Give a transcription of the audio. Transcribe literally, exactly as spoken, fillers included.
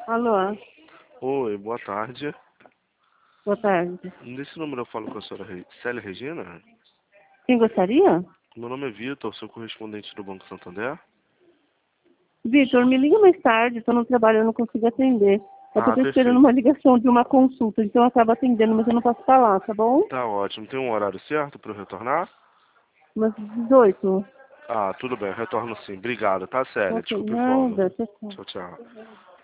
Alô, Oi, boa tarde. boa tarde. Nesse número eu falo com a senhora Re- Célia Regina? Quem gostaria? Meu nome é Vitor, sou correspondente do Banco Santander. Vitor, me liga mais tarde, estou no trabalho, eu não consigo atender. É que eu Ah, estou esperando perfeito. uma ligação de uma consulta, então eu acabo atendendo, mas eu não posso falar, tá bom? Tá ótimo. Tem um horário certo para eu retornar? Umas dezoito. Ah, tudo bem, eu retorno sim. Obrigado, tá, Célia? Ok, Desculpe o nada, incômodo. tchau, tchau. Tchau, tchau.